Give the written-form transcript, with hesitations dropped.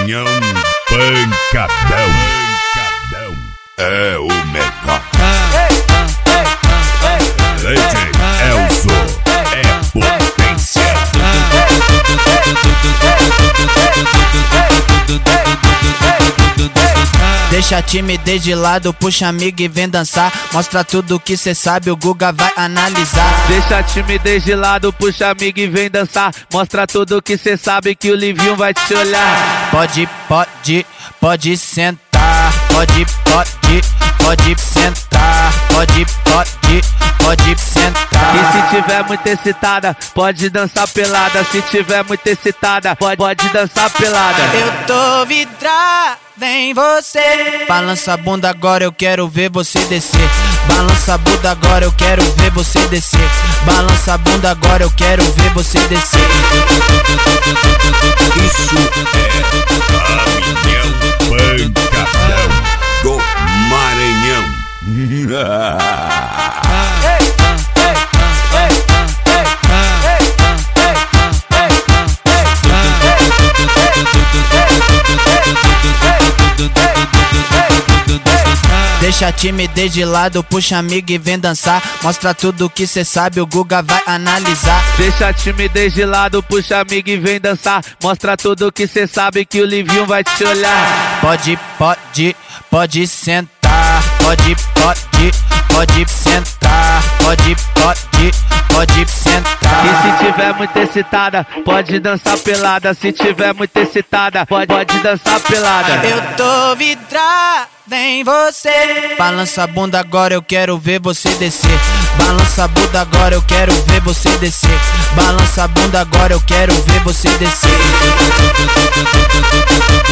Maranhão, pancadão. É o melhor. DJ Elzo é potência. Deixa a timidez de lado, puxa amigo e vem dançar. Mostra tudo que cê sabe, o Guga vai analisar. Deixa a timidez de lado, puxa amigo e vem dançar. Mostra tudo que cê sabe que o Livinho vai te olhar. Pode sentar. Pode sentar. Pode sentar. E se tiver muito excitada, pode dançar pelada. Se tiver muito excitada, pode dançar pelada. Eu tô vidrado em você. Balança a bunda agora, eu quero ver você descer. Balança a bunda agora, eu quero ver você descer. Balança a bunda agora, eu quero ver você descer. Isso é Caminhão Pancadão do Maranhão. Deixa a timidez de lado, puxa amigo e vem dançar. Mostra tudo que cê sabe, o Guga vai analisar. Deixa a timidez de lado, puxa amigo e vem dançar. Mostra tudo que cê sabe que o Livinho vai te olhar. Pode sentar. Pode sentar. Pode sentar. E se tiver muito excitada, pode dançar pelada. Se tiver muito excitada, pode dançar pelada. Eu tô vidrado em você. Balança a bunda agora, eu quero ver você descer. Balança a bunda agora, eu quero ver você descer. Balança a bunda agora, eu quero ver você descer.